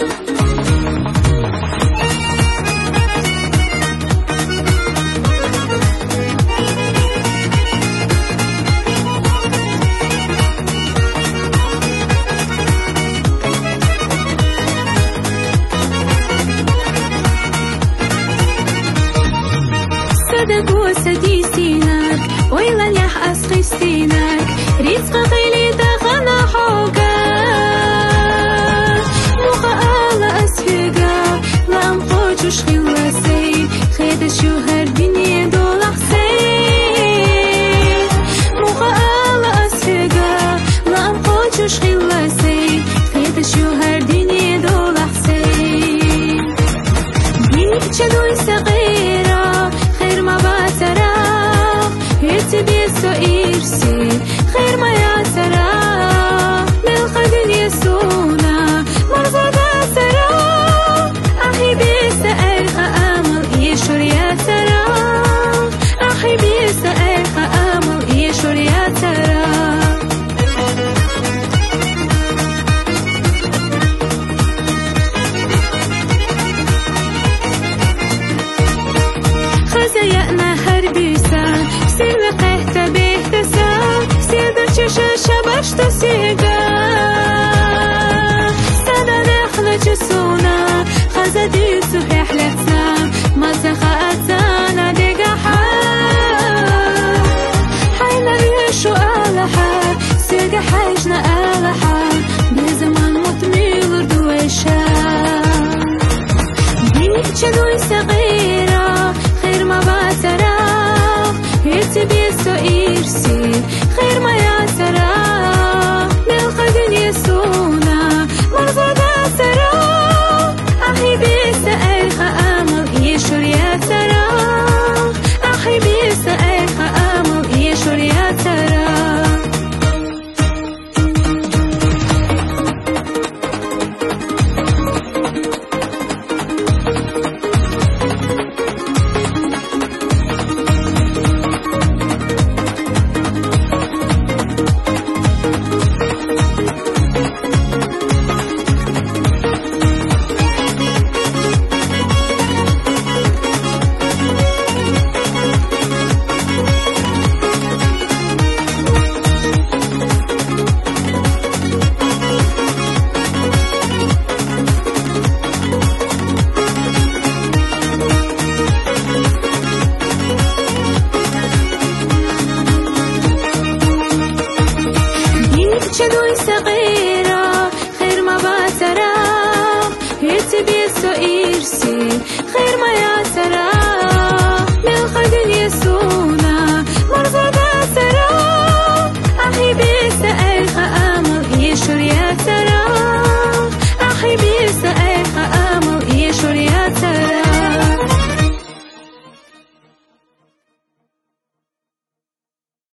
وسدي سينك ويلن يح أسقي سينك رزق غيلي دغنا حوقا مخا آلا أسفقا لام قوشوش خيلا سيد خيدا شوهر دنيا دولق سيد مخا آلا أسفقا لام قوشوش خيلا سيد خيدا شوهر دنيا دولق سيد بيك جدوي صغيرة خير ما باترا يتبيسو إرسي خير ما ياسرا للخدن يسونا مرزقا سرا أخي بيس ألقى أمل يشور ياسرا أخي بيس ألقى أمل يشور ياسرا خزيأنا هربيسا سير لقيت بيهتسا سير برشاشة شبشت سيقا سادا نخلة جسونا خزدي صحيح لتسا مزخة أتانا ديقا حينا يشو آلحا سيقا حيجنا آلحا بزمان مطميل دويشا بيك جدوي صغيرة خير ما باترا يتبيسو إرسي خير ما ياسرا للخدن يسونا مرزقا سرا أخي بيس ألقى أمل يشور ياسرا أخي بيس ألقى أمل يشور ياسرا جدوي صغيرة خير ما باترا يتبيسو إرسي خير ما ياسرا